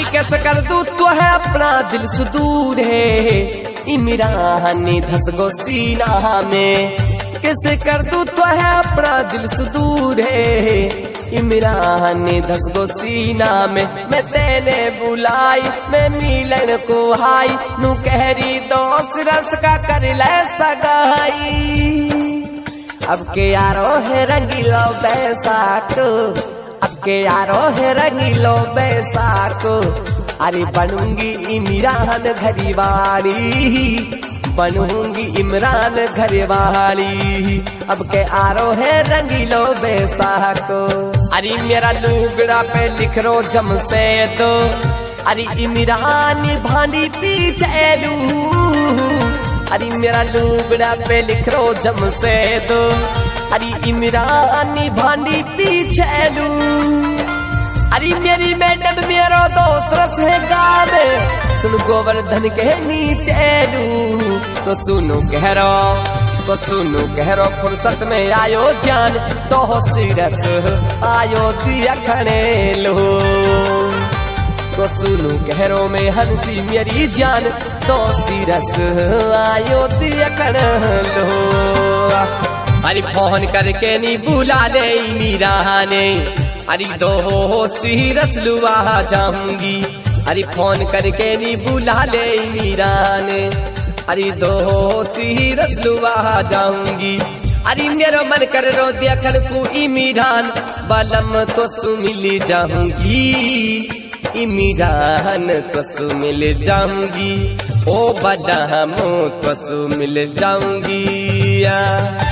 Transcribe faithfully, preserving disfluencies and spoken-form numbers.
कैसे कर दूं तो है अपना दिल सुदूर है इमरान धस गो सीना में। कैसे कर दूं तो है अपना दिल सुदूर है इमरान धस गो सीना में। मैं तेने बुलाई मैं मिलन को हाई नू कहरी दोस्त रस का कर ले सगाई। अब के यारो है रंगीलो बैसाखो अब के यारो है रंगीलो बैसाखो। अरे बनूंगी इमरान घरवाली बनूंगी इमरान घरवाली। अब के आरो है रंगीलो बैसाखो। अरे मेरा लुगड़ा पे लिख रो जमशेद अरे इमरान भांडी पीछे लू। अरे मेरा लुगड़ा पे लिख रो जमशेद अरे इमरान भांडी पीछे लू। अरे मेरी मैडम मेरो दोस्त रस है गावे सुन गोवर्धन के नीचे लू। तो सुनो कह रो तो सुनो कह रो फुर्सत में आयो जान तो सिरस आयो दिया खड़े लो। तो सुनो कह रो में हंसी मेरी जान तो सिरस आयो दिया खड़े लो। अरे फोन करके नी बुला ले मीराने अरे दो सिरस लुआ जाऊंगी। अरे फोन करके नी बुला ले मीराने अरे दो सिरस लुआ जाऊंगी। अरे मेरा मन कर रो देखन को इमरान बलम तो सु मिल जाऊंगी इमरान तो सु मिल जाऊंगी ओ बड़ा हम तो सु मिल जाऊंगी।